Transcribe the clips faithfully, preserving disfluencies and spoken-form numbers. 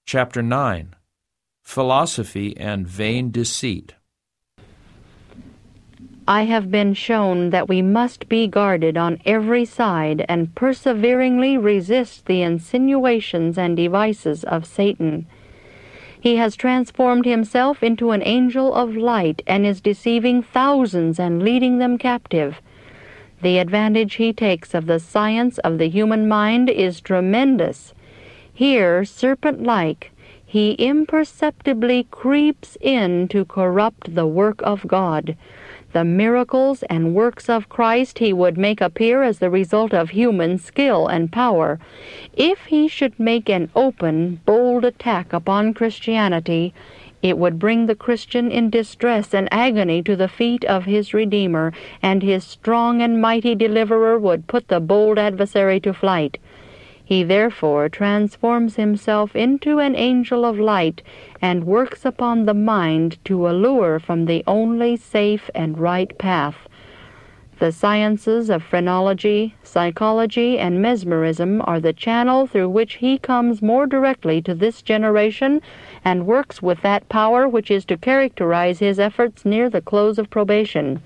Chapter nine. Philosophy and Vain Deceit. I have been shown that we must be guarded on every side and perseveringly resist the insinuations and devices of Satan. He has transformed himself into an angel of light and is deceiving thousands and leading them captive. The advantage he takes of the science of the human mind is tremendous. Here, serpent-like, he imperceptibly creeps in to corrupt the work of God. The miracles and works of Christ he would make appear as the result of human skill and power. If he should make an open, bold attack upon Christianity, it would bring the Christian in distress and agony to the feet of his Redeemer, and his strong and mighty deliverer would put the bold adversary to flight. He therefore transforms himself into an angel of light and works upon the mind to allure from the only safe and right path. The sciences of phrenology, psychology, and mesmerism are the channel through which he comes more directly to this generation and works with that power which is to characterize his efforts near the close of probation.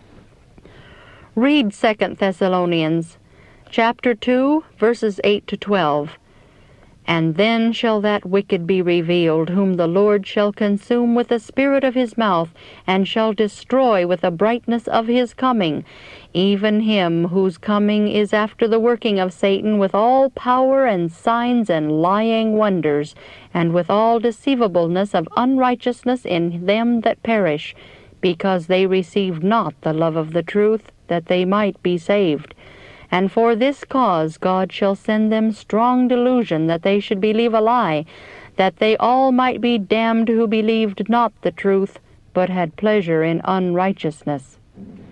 Read Second Thessalonians chapter two, verses eight to twelve. And then shall that wicked be revealed, whom the Lord shall consume with the spirit of his mouth, and shall destroy with the brightness of his coming, even him whose coming is after the working of Satan with all power and signs and lying wonders, and with all deceivableness of unrighteousness in them that perish, because they received not the love of the truth, that they might be saved. And for this cause God shall send them strong delusion, that they should believe a lie, that they all might be damned who believed not the truth, but had pleasure in unrighteousness.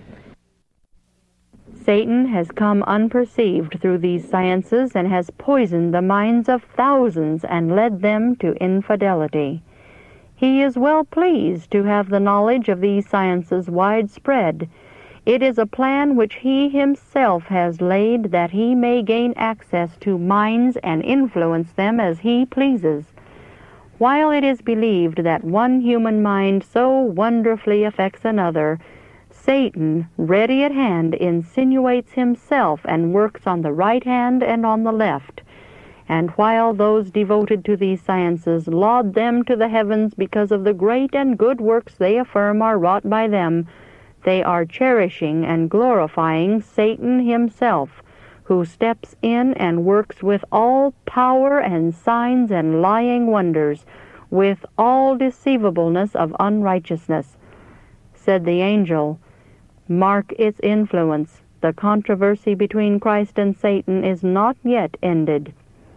Satan has come unperceived through these sciences, and has poisoned the minds of thousands, and led them to infidelity. He is well pleased to have the knowledge of these sciences widespread. It is a plan which he himself has laid, that he may gain access to minds and influence them as he pleases. While it is believed that one human mind so wonderfully affects another, Satan, ready at hand, insinuates himself and works on the right hand and on the left. And while those devoted to these sciences laud them to the heavens because of the great and good works they affirm are wrought by them, they are cherishing and glorifying Satan himself, who steps in and works with all power and signs and lying wonders, with all deceivableness of unrighteousness. Said the angel, "Mark its influence. The controversy between Christ and Satan is not yet ended."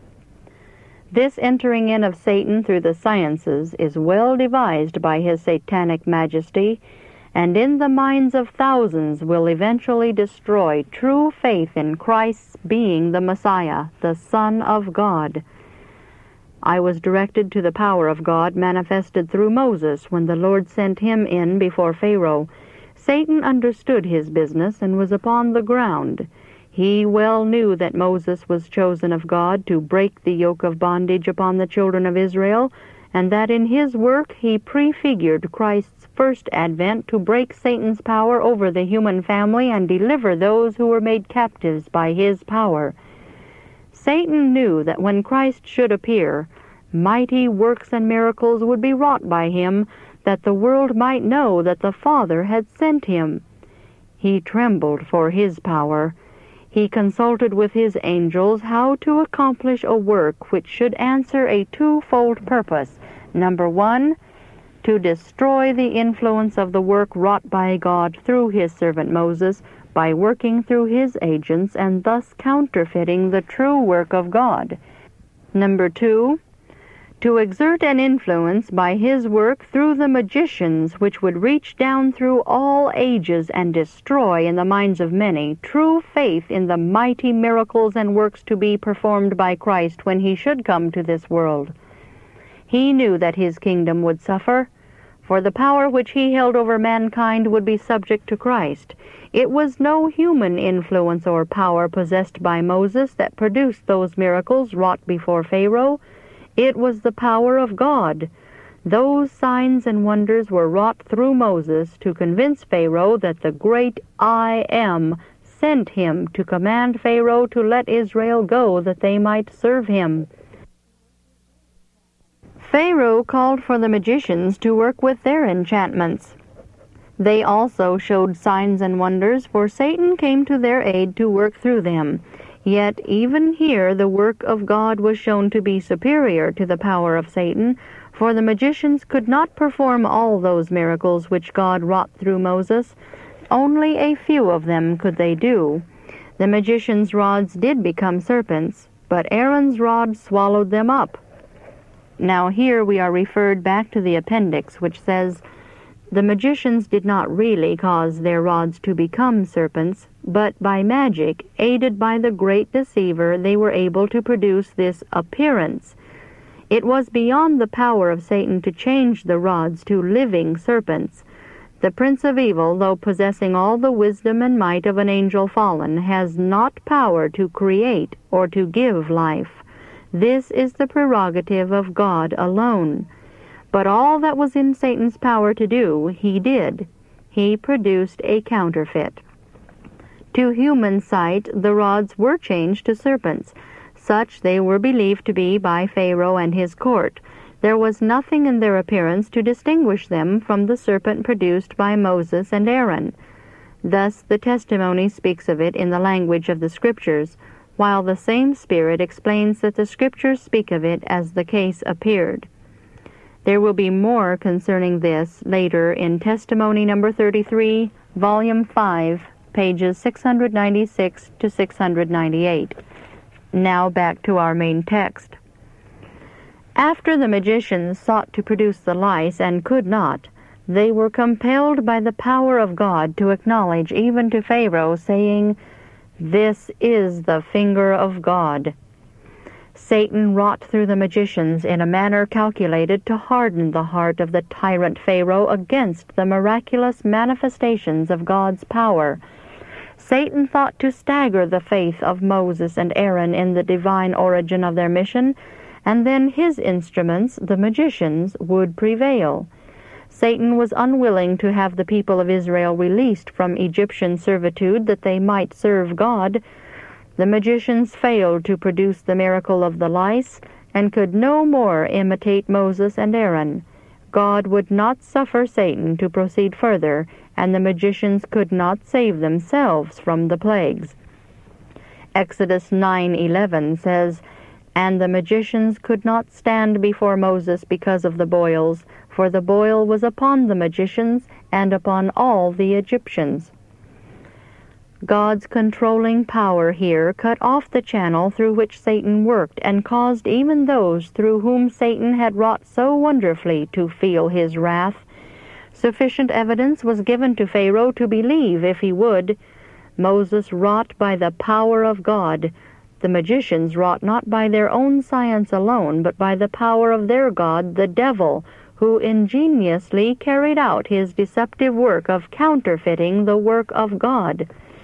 This entering in of Satan through the sciences is well devised by his satanic majesty, and in the minds of thousands will eventually destroy true faith in Christ's being the Messiah, the Son of God. I was directed to the power of God manifested through Moses when the Lord sent him in before Pharaoh. Satan understood his business and was upon the ground. He well knew that Moses was chosen of God to break the yoke of bondage upon the children of Israel, and that in his work he prefigured Christ's first advent to break Satan's power over the human family and deliver those who were made captives by his power. Satan knew that when Christ should appear, mighty works and miracles would be wrought by him, that the world might know that the Father had sent him. He trembled for his power. He consulted with his angels how to accomplish a work which should answer a twofold purpose. Number one, to destroy the influence of the work wrought by God through his servant Moses by working through his agents and thus counterfeiting the true work of God. Number two, to exert an influence by his work through the magicians which would reach down through all ages and destroy in the minds of many true faith in the mighty miracles and works to be performed by Christ when he should come to this world. He knew that his kingdom would suffer, for the power which he held over mankind would be subject to Christ. It was no human influence or power possessed by Moses that produced those miracles wrought before Pharaoh. It was the power of God. Those signs and wonders were wrought through Moses to convince Pharaoh that the great I Am sent him to command Pharaoh to let Israel go that they might serve him. Pharaoh called for the magicians to work with their enchantments. They also showed signs and wonders, for Satan came to their aid to work through them. Yet even here the work of God was shown to be superior to the power of Satan, for the magicians could not perform all those miracles which God wrought through Moses. Only a few of them could they do. The magicians' rods did become serpents, but Aaron's rod swallowed them up. Now here we are referred back to the appendix, which says, "The magicians did not really cause their rods to become serpents, but by magic, aided by the great deceiver, they were able to produce this appearance. It was beyond the power of Satan to change the rods to living serpents. The prince of evil, though possessing all the wisdom and might of an angel fallen, has not power to create or to give life. This is the prerogative of God alone. But all that was in Satan's power to do, he did. He produced a counterfeit. To human sight, the rods were changed to serpents. Such they were believed to be by Pharaoh and his court. There was nothing in their appearance to distinguish them from the serpent produced by Moses and Aaron. Thus the testimony speaks of it in the language of the Scriptures, while the same Spirit explains that the Scriptures speak of it as the case appeared. There will be more concerning this later in Testimony number thirty-three, Volume five, pages six hundred ninety-six to six hundred ninety-eight. Now back to our main text. After the magicians sought to produce the lice and could not, they were compelled by the power of God to acknowledge even to Pharaoh, saying, "This is the finger of God." Satan wrought through the magicians in a manner calculated to harden the heart of the tyrant Pharaoh against the miraculous manifestations of God's power. Satan thought to stagger the faith of Moses and Aaron in the divine origin of their mission, and then his instruments, the magicians, would prevail. Satan was unwilling to have the people of Israel released from Egyptian servitude that they might serve God. The magicians failed to produce the miracle of the lice, and could no more imitate Moses and Aaron. God would not suffer Satan to proceed further, and the magicians could not save themselves from the plagues. Exodus nine eleven says, "And the magicians could not stand before Moses because of the boils, for the boil was upon the magicians and upon all the Egyptians." God's controlling power here cut off the channel through which Satan worked, and caused even those through whom Satan had wrought so wonderfully to feel his wrath. Sufficient evidence was given to Pharaoh to believe if he would. Moses wrought by the power of God. The magicians wrought not by their own science alone, but by the power of their god, the devil, who ingeniously carried out his deceptive work of counterfeiting the work of God.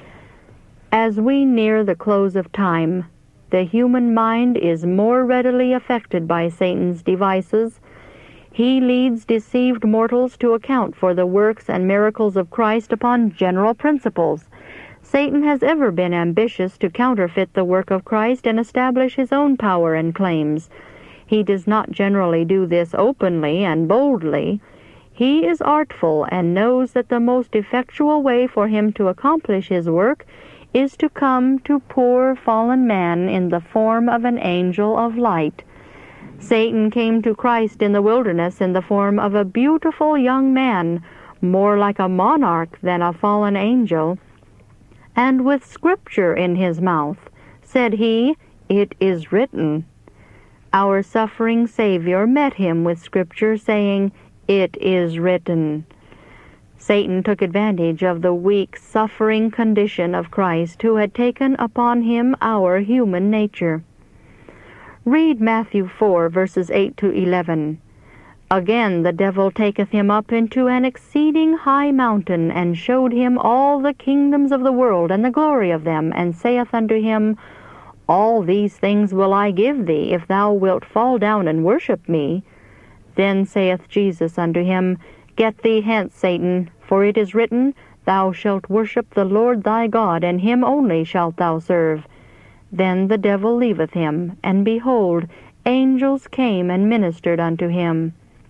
As we near the close of time, the human mind is more readily affected by Satan's devices. He leads deceived mortals to account for the works and miracles of Christ upon general principles. Satan has ever been ambitious to counterfeit the work of Christ and establish his own power and claims. He does not generally do this openly and boldly. He is artful and knows that the most effectual way for him to accomplish his work is to come to poor fallen man in the form of an angel of light. Satan came to Christ in the wilderness in the form of a beautiful young man, more like a monarch than a fallen angel, and with Scripture in his mouth, said he, "It is written." Our suffering Savior met him with Scripture, saying, "It is written." Satan took advantage of the weak, suffering condition of Christ, who had taken upon him our human nature. Read Matthew four, verses eight to eleven. "Again the devil taketh him up into an exceeding high mountain, and showed him all the kingdoms of the world and the glory of them, and saith unto him, All these things will I give thee, if thou wilt fall down and worship me. Then saith Jesus unto him, Get thee hence, Satan, for it is written, Thou shalt worship the Lord thy God, and him only shalt thou serve. Then the devil leaveth him, and behold, angels came and ministered unto him.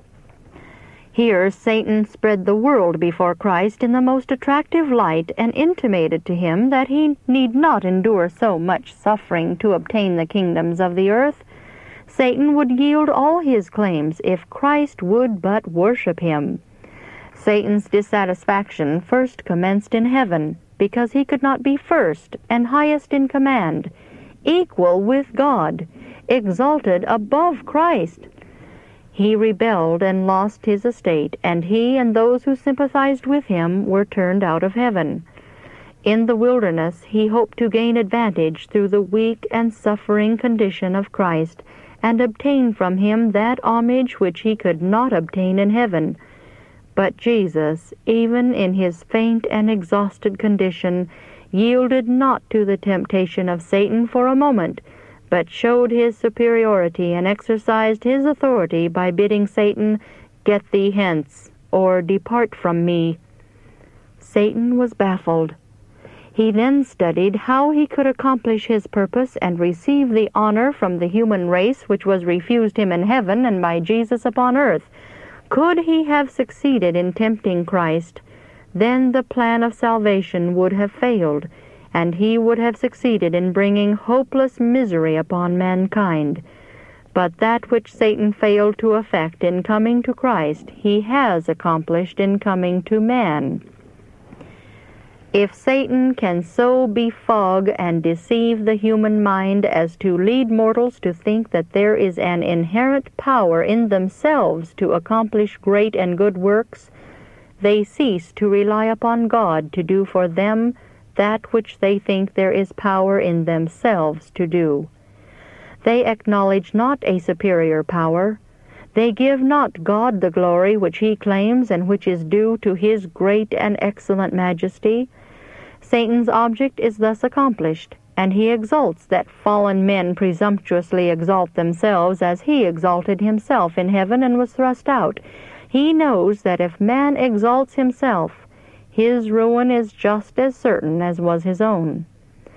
Here Satan spread the world before Christ in the most attractive light, and intimated to him that he need not endure so much suffering to obtain the kingdoms of the earth. Satan would yield all his claims if Christ would but worship him. Satan's dissatisfaction first commenced in heaven, because he could not be first and highest in command, equal with God, exalted above Christ. He rebelled and lost his estate, and he and those who sympathized with him were turned out of heaven. In the wilderness he hoped to gain advantage through the weak and suffering condition of Christ, and obtain from him that homage which he could not obtain in heaven. But Jesus, even in his faint and exhausted condition, yielded not to the temptation of Satan for a moment, but showed his superiority and exercised his authority by bidding Satan, Get thee hence, or depart from me. Satan was baffled. He then studied how he could accomplish his purpose and receive the honor from the human race which was refused him in heaven and by Jesus upon earth. Could he have succeeded in tempting Christ, then the plan of salvation would have failed, and he would have succeeded in bringing hopeless misery upon mankind. But that which Satan failed to effect in coming to Christ, he has accomplished in coming to man. If Satan can so befog and deceive the human mind as to lead mortals to think that there is an inherent power in themselves to accomplish great and good works, they cease to rely upon God to do for them that which they think there is power in themselves to do. They acknowledge not a superior power. They give not God the glory which he claims and which is due to his great and excellent majesty. Satan's object is thus accomplished, and he exults that fallen men presumptuously exalt themselves as he exalted himself in heaven and was thrust out. He knows that if man exalts himself, his ruin is just as certain as was his own.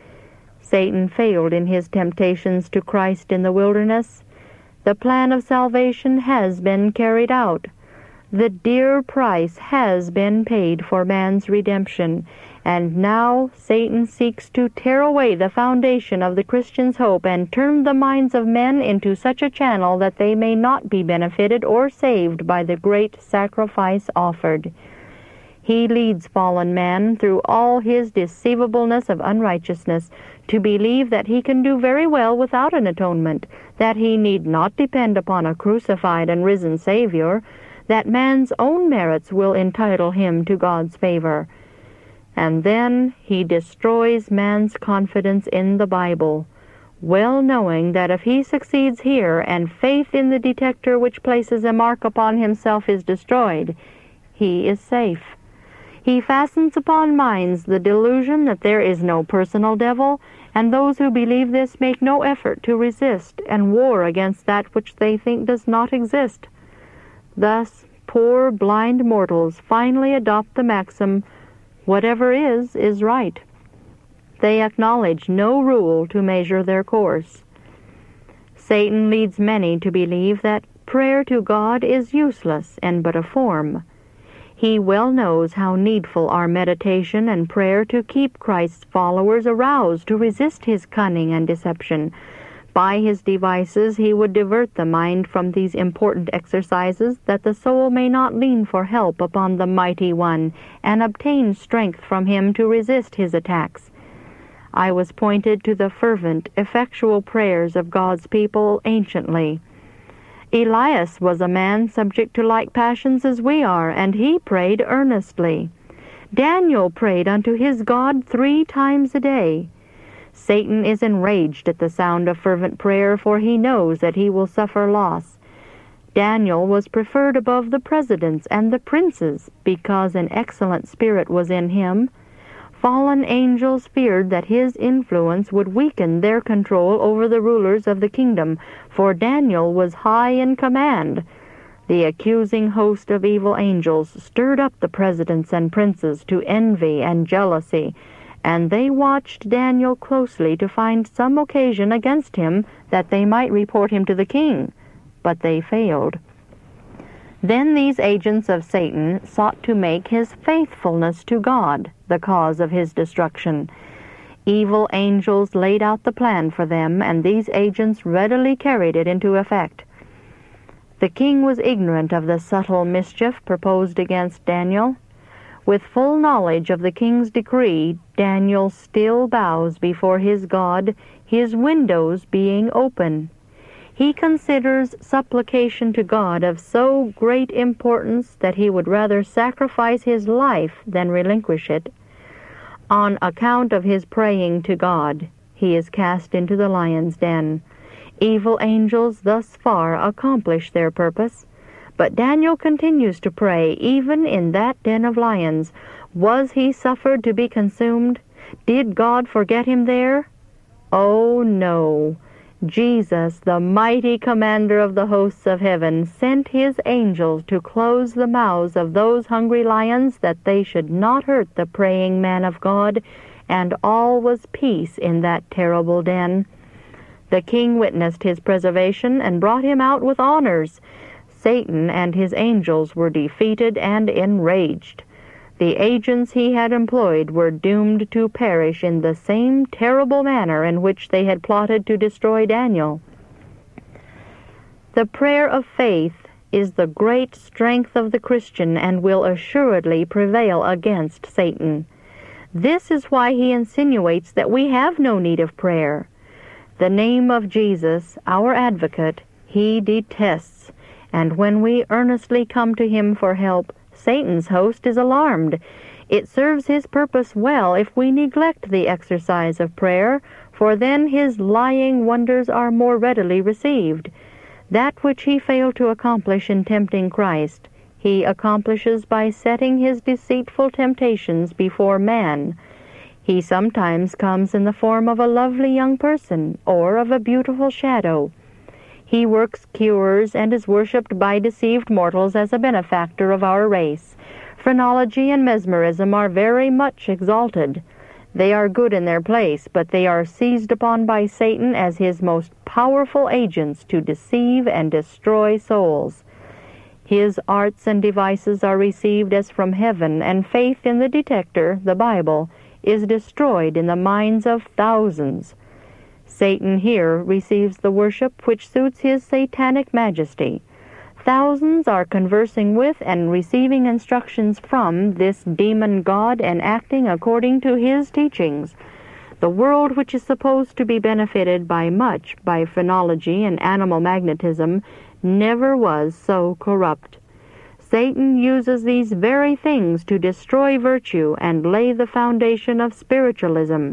Satan failed in his temptations to Christ in the wilderness. The plan of salvation has been carried out. The dear price has been paid for man's redemption, and now Satan seeks to tear away the foundation of the Christian's hope and turn the minds of men into such a channel that they may not be benefited or saved by the great sacrifice offered. He leads fallen man through all his deceivableness of unrighteousness to believe that he can do very well without an atonement, that he need not depend upon a crucified and risen Savior, that man's own merits will entitle him to God's favor. And then he destroys man's confidence in the Bible, well knowing that if he succeeds here and faith in the detector which places a mark upon himself is destroyed, he is safe. He fastens upon minds the delusion that there is no personal devil, and those who believe this make no effort to resist and war against that which they think does not exist. Thus, poor blind mortals finally adopt the maxim, whatever is, is right. They acknowledge no rule to measure their course. Satan leads many to believe that prayer to God is useless and but a form. He well knows how needful are meditation and prayer to keep Christ's followers aroused to resist his cunning and deception. By his devices he would divert the mind from these important exercises, that the soul may not lean for help upon the Mighty One, and obtain strength from him to resist his attacks. I was pointed to the fervent, effectual prayers of God's people anciently. Elias was a man subject to like passions as we are, and he prayed earnestly. Daniel prayed unto his God three times a day. Satan is enraged at the sound of fervent prayer, for he knows that he will suffer loss. Daniel was preferred above the presidents and the princes, because an excellent spirit was in him. Fallen angels feared that his influence would weaken their control over the rulers of the kingdom, for Daniel was high in command. The accusing host of evil angels stirred up the presidents and princes to envy and jealousy, and they watched Daniel closely to find some occasion against him that they might report him to the king, but they failed. Then these agents of Satan sought to make his faithfulness to God the cause of his destruction. Evil angels laid out the plan for them, and these agents readily carried it into effect. The king was ignorant of the subtle mischief proposed against Daniel. With full knowledge of the king's decree, Daniel still bows before his God, his windows being open. He considers supplication to God of so great importance that he would rather sacrifice his life than relinquish it. On account of his praying to God, he is cast into the lion's den. Evil angels thus far accomplish their purpose, but Daniel continues to pray even in that den of lions. Was he suffered to be consumed? Did God forget him there? Oh, no. Jesus, the mighty commander of the hosts of heaven, sent his angels to close the mouths of those hungry lions that they should not hurt the praying man of God, and all was peace in that terrible den. The king witnessed his preservation and brought him out with honors. Satan and his angels were defeated and enraged. The agents he had employed were doomed to perish in the same terrible manner in which they had plotted to destroy Daniel. The prayer of faith is the great strength of the Christian and will assuredly prevail against Satan. This is why he insinuates that we have no need of prayer. The name of Jesus, our advocate, he detests, and when we earnestly come to him for help, Satan's host is alarmed. It serves his purpose well if we neglect the exercise of prayer, for then his lying wonders are more readily received. That which he failed to accomplish in tempting Christ, he accomplishes by setting his deceitful temptations before man. He sometimes comes in the form of a lovely young person or of a beautiful shadow. He works cures and is worshipped by deceived mortals as a benefactor of our race. Phrenology and mesmerism are very much exalted. They are good in their place, but they are seized upon by Satan as his most powerful agents to deceive and destroy souls. His arts and devices are received as from heaven, and faith in the detector, the Bible, is destroyed in the minds of thousands. Satan here receives the worship which suits his satanic majesty. Thousands are conversing with and receiving instructions from this demon god and acting according to his teachings. The world, which is supposed to be benefited by much by phrenology and animal magnetism, never was so corrupt. Satan uses these very things to destroy virtue and lay the foundation of spiritualism.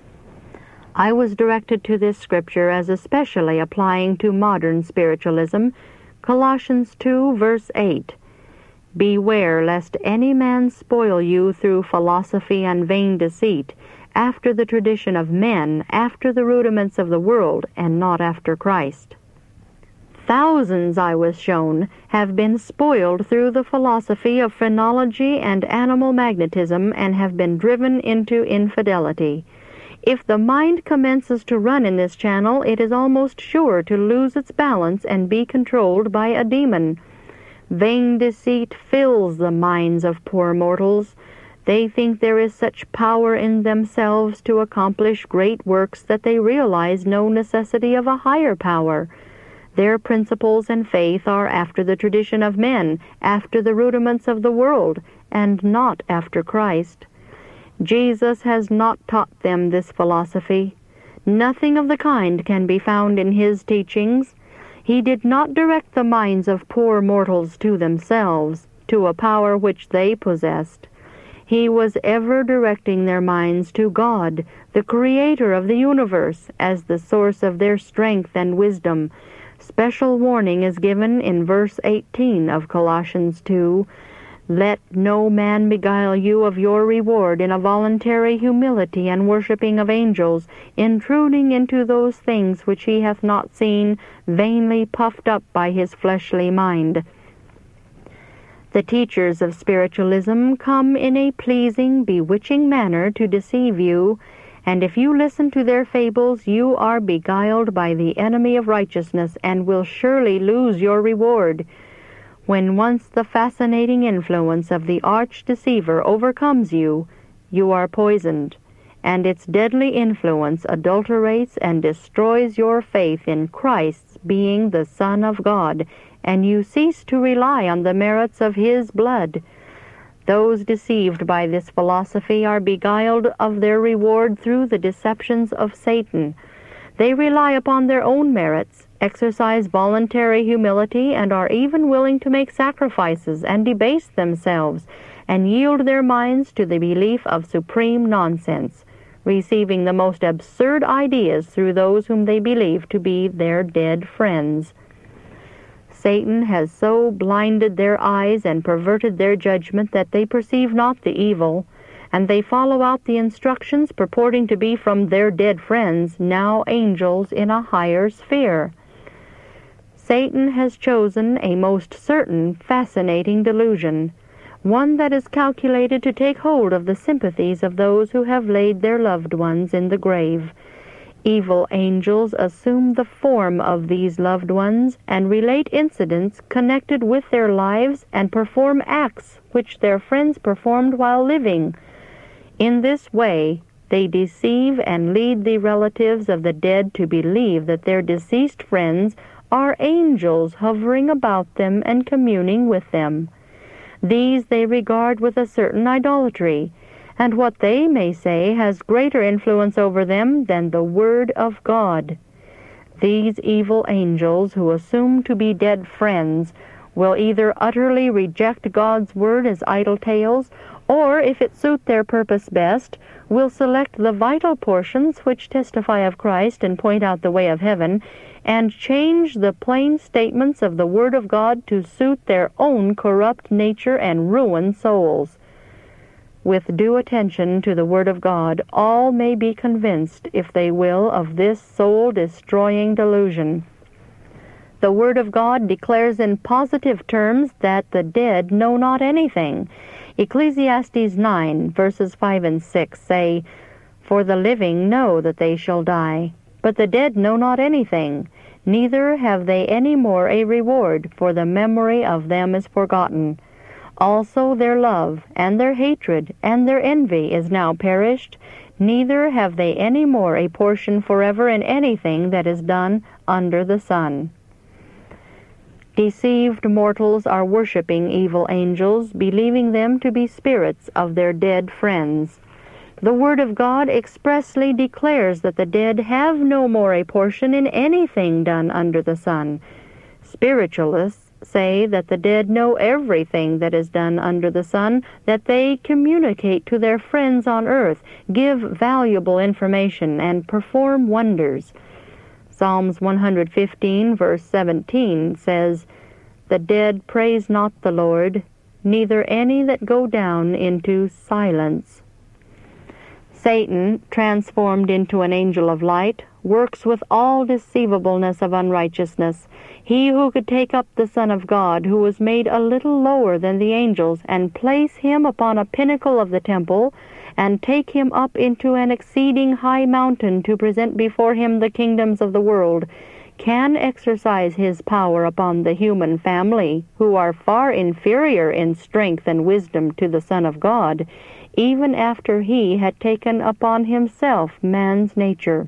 I was directed to this scripture as especially applying to modern spiritualism, Colossians two, verse eight. Beware lest any man spoil you through philosophy and vain deceit, after the tradition of men, after the rudiments of the world, and not after Christ. Thousands, I was shown, have been spoiled through the philosophy of phrenology and animal magnetism and have been driven into infidelity. If the mind commences to run in this channel, it is almost sure to lose its balance and be controlled by a demon. Vain deceit fills the minds of poor mortals. They think there is such power in themselves to accomplish great works that they realize no necessity of a higher power. Their principles and faith are after the tradition of men, after the rudiments of the world, and not after Christ. Jesus has not taught them this philosophy. Nothing of the kind can be found in his teachings. He did not direct the minds of poor mortals to themselves, to a power which they possessed. He was ever directing their minds to God, the Creator of the universe, as the source of their strength and wisdom. Special warning is given in verse eighteen of Colossians two. Let no man beguile you of your reward in a voluntary humility and worshipping of angels, intruding into those things which he hath not seen, vainly puffed up by his fleshly mind. The teachers of spiritualism come in a pleasing, bewitching manner to deceive you, and if you listen to their fables, you are beguiled by the enemy of righteousness, and will surely lose your reward. When once the fascinating influence of the arch-deceiver overcomes you, you are poisoned, and its deadly influence adulterates and destroys your faith in Christ's being the Son of God, and you cease to rely on the merits of His blood. Those deceived by this philosophy are beguiled of their reward through the deceptions of Satan. They rely upon their own merits, exercise voluntary humility, and are even willing to make sacrifices and debase themselves, and yield their minds to the belief of supreme nonsense, receiving the most absurd ideas through those whom they believe to be their dead friends. Satan has so blinded their eyes and perverted their judgment that they perceive not the evil, and they follow out the instructions purporting to be from their dead friends, now angels in a higher sphere. Satan has chosen a most certain, fascinating delusion, one that is calculated to take hold of the sympathies of those who have laid their loved ones in the grave. Evil angels assume the form of these loved ones and relate incidents connected with their lives and perform acts which their friends performed while living. In this way, they deceive and lead the relatives of the dead to believe that their deceased friends are angels hovering about them and communing with them. These they regard with a certain idolatry, and what they may say has greater influence over them than the Word of God. These evil angels, who assume to be dead friends, will either utterly reject God's Word as idle tales, or, if it suit their purpose best, will select the vital portions which testify of Christ and point out the way of heaven, and change the plain statements of the Word of God to suit their own corrupt nature and ruin souls. With due attention to the Word of God, all may be convinced, if they will, of this soul-destroying delusion. The Word of God declares in positive terms that the dead know not anything. Ecclesiastes nine, verses five and six say, "For the living know that they shall die, but the dead know not anything, neither have they any more a reward, for the memory of them is forgotten. Also their love, and their hatred, and their envy is now perished, neither have they any more a portion forever in anything that is done under the sun." Deceived mortals are worshipping evil angels, believing them to be spirits of their dead friends. The Word of God expressly declares that the dead have no more a portion in anything done under the sun. Spiritualists say that the dead know everything that is done under the sun, that they communicate to their friends on earth, give valuable information, and perform wonders. Psalms one hundred fifteen, verse seventeen says, "The dead praise not the Lord, neither any that go down into silence." Satan, transformed into an angel of light, works with all deceivableness of unrighteousness. He who could take up the Son of God, who was made a little lower than the angels, and place him upon a pinnacle of the temple, and take him up into an exceeding high mountain to present before him the kingdoms of the world, can exercise his power upon the human family, who are far inferior in strength and wisdom to the Son of God, even after he had taken upon himself man's nature.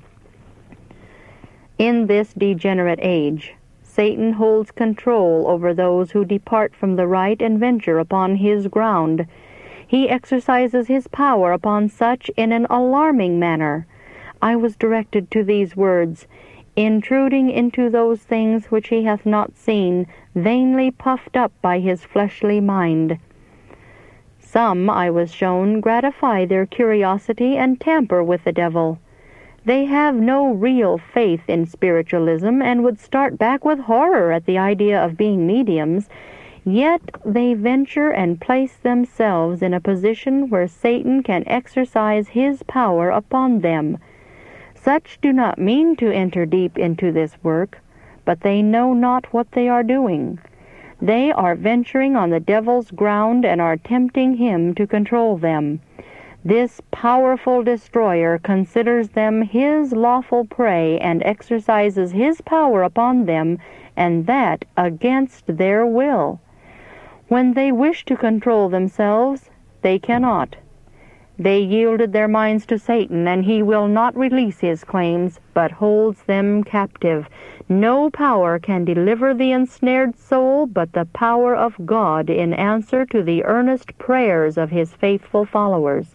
In this degenerate age, Satan holds control over those who depart from the right and venture upon his ground. He exercises his power upon such in an alarming manner. I was directed to these words, "Intruding into those things which he hath not seen, vainly puffed up by his fleshly mind." Some, I was shown, gratify their curiosity and tamper with the devil. They have no real faith in spiritualism and would start back with horror at the idea of being mediums. Yet they venture and place themselves in a position where Satan can exercise his power upon them. Such do not mean to enter deep into this work, but they know not what they are doing. They are venturing on the devil's ground and are tempting him to control them. This powerful destroyer considers them his lawful prey and exercises his power upon them, and that against their will. When they wish to control themselves, they cannot. They yielded their minds to Satan, and he will not release his claims, but holds them captive. No power can deliver the ensnared soul but the power of God in answer to the earnest prayers of his faithful followers.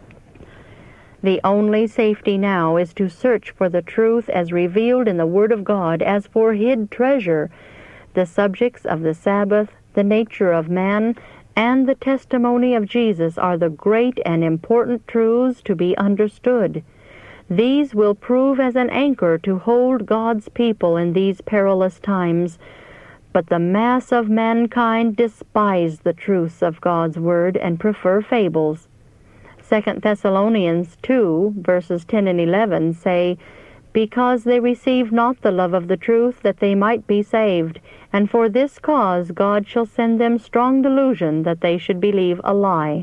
The only safety now is to search for the truth as revealed in the Word of God as for hid treasure. The subjects of the Sabbath, the nature of man, and the testimony of Jesus are the great and important truths to be understood. These will prove as an anchor to hold God's people in these perilous times. But the mass of mankind despise the truths of God's Word and prefer fables. Second Thessalonians two, verses ten and eleven say, "Because they receive not the love of the truth, that they might be saved. And for this cause God shall send them strong delusion, that they should believe a lie."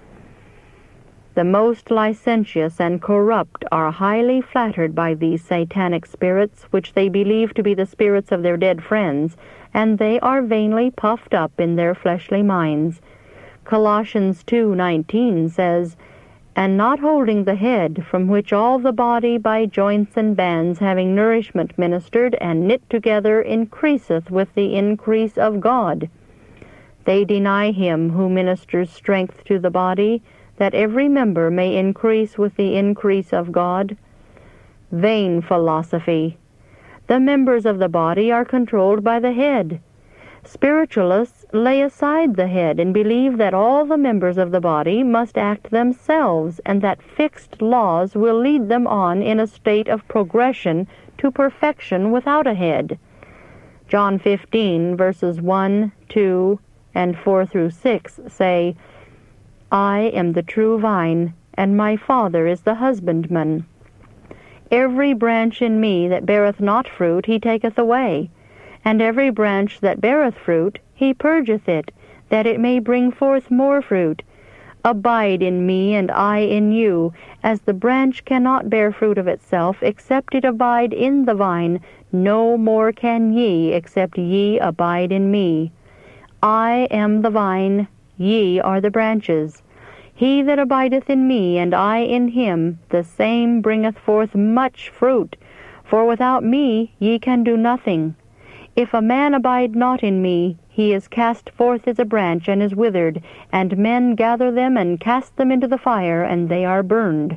The most licentious and corrupt are highly flattered by these satanic spirits, which they believe to be the spirits of their dead friends, and they are vainly puffed up in their fleshly minds. Colossians two nineteen says, "And not holding the head, from which all the body by joints and bands, having nourishment ministered and knit together, increaseth with the increase of God." They deny him who ministers strength to the body, that every member may increase with the increase of God. Vain philosophy! The members of the body are controlled by the head. Spiritualists lay aside the head and believe that all the members of the body must act themselves, and that fixed laws will lead them on in a state of progression to perfection without a head. John fifteen, verses one, two, and four through six say, "I am the true vine, and my Father is the husbandman. Every branch in me that beareth not fruit he taketh away, and every branch that beareth fruit, he purgeth it, that it may bring forth more fruit. Abide in me, and I in you. As the branch cannot bear fruit of itself, except it abide in the vine, no more can ye, except ye abide in me. I am the vine, ye are the branches. He that abideth in me, and I in him, the same bringeth forth much fruit. For without me ye can do nothing. If a man abide not in me, he is cast forth as a branch, and is withered, and men gather them and cast them into the fire, and they are burned."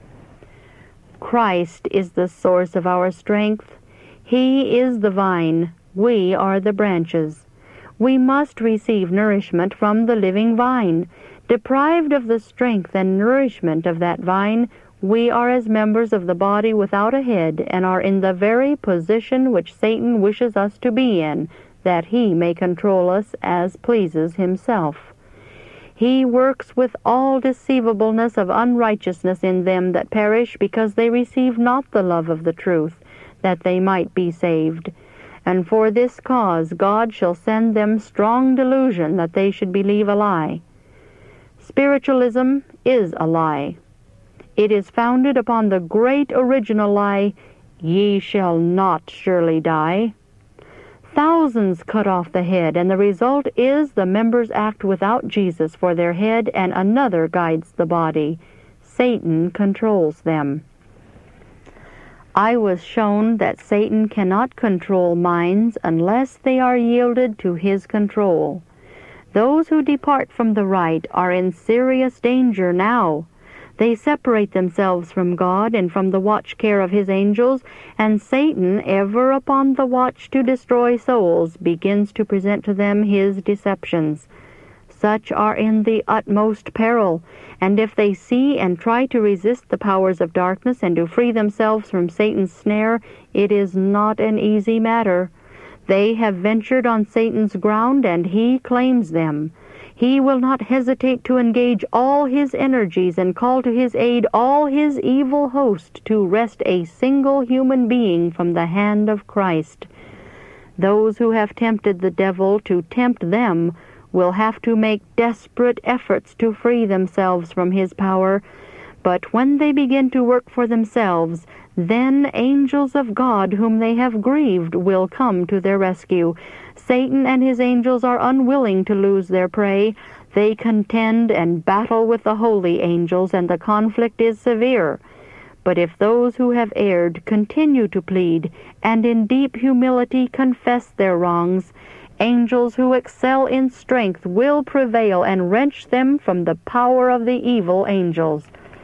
Christ is the source of our strength. He is the vine, we are the branches. We must receive nourishment from the living vine. Deprived of the strength and nourishment of that vine, we are as members of the body without a head, and are in the very position which Satan wishes us to be in, that he may control us as pleases himself. He works with all deceivableness of unrighteousness in them that perish, because they receive not the love of the truth, that they might be saved. And for this cause God shall send them strong delusion, that they should believe a lie. Spiritualism is a lie. It is founded upon the great original lie, "Ye shall not surely die." Thousands cut off the head, and the result is the members act without Jesus for their head, and another guides the body. Satan controls them. I was shown that Satan cannot control minds unless they are yielded to his control. Those who depart from the right are in serious danger now. They separate themselves from God and from the watch care of his angels, and Satan, ever upon the watch to destroy souls, begins to present to them his deceptions. Such are in the utmost peril, and if they see and try to resist the powers of darkness and to free themselves from Satan's snare, it is not an easy matter. They have ventured on Satan's ground, and he claims them. He will not hesitate to engage all his energies and call to his aid all his evil host to wrest a single human being from the hand of Christ. Those who have tempted the devil to tempt them will have to make desperate efforts to free themselves from his power, but when they begin to work for themselves, then angels of God whom they have grieved will come to their rescue. Satan and his angels are unwilling to lose their prey. They contend and battle with the holy angels, and the conflict is severe. But if those who have erred continue to plead, and in deep humility confess their wrongs, angels who excel in strength will prevail and wrench them from the power of the evil angels.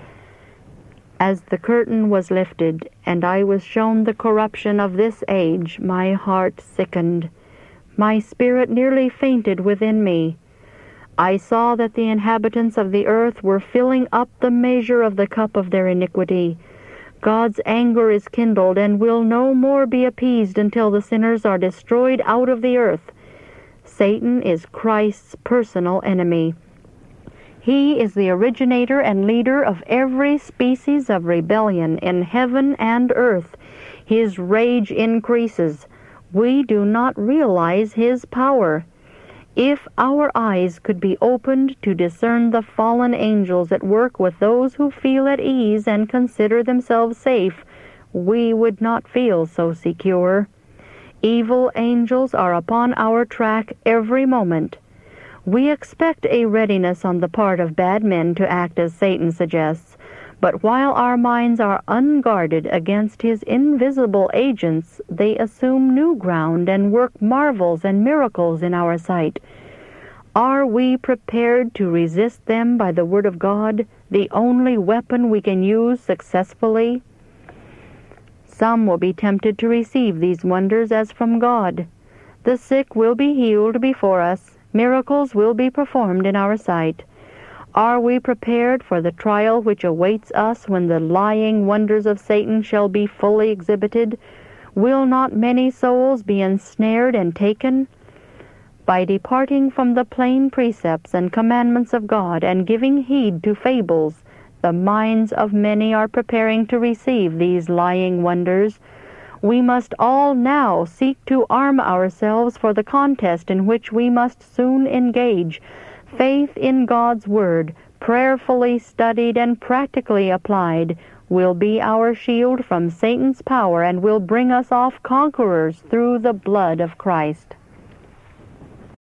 As the curtain was lifted, and I was shown the corruption of this age, my heart sickened. My spirit nearly fainted within me. I saw that the inhabitants of the earth were filling up the measure of the cup of their iniquity. God's anger is kindled, and will no more be appeased until the sinners are destroyed out of the earth. Satan is Christ's personal enemy. He is the originator and leader of every species of rebellion in heaven and earth. His rage increases. We do not realize his power. If our eyes could be opened to discern the fallen angels at work with those who feel at ease and consider themselves safe, we would not feel so secure. Evil angels are upon our track every moment. We expect a readiness on the part of bad men to act as Satan suggests, but while our minds are unguarded against his invisible agents, they assume new ground and work marvels and miracles in our sight. Are we prepared to resist them by the Word of God, the only weapon we can use successfully? Some will be tempted to receive these wonders as from God. The sick will be healed before us. Miracles will be performed in our sight. Are we prepared for the trial which awaits us when the lying wonders of Satan shall be fully exhibited? Will not many souls be ensnared and taken? By departing from the plain precepts and commandments of God and giving heed to fables, the minds of many are preparing to receive these lying wonders. We must all now seek to arm ourselves for the contest in which we must soon engage. Faith in God's Word, prayerfully studied and practically applied, will be our shield from Satan's power and will bring us off conquerors through the blood of Christ.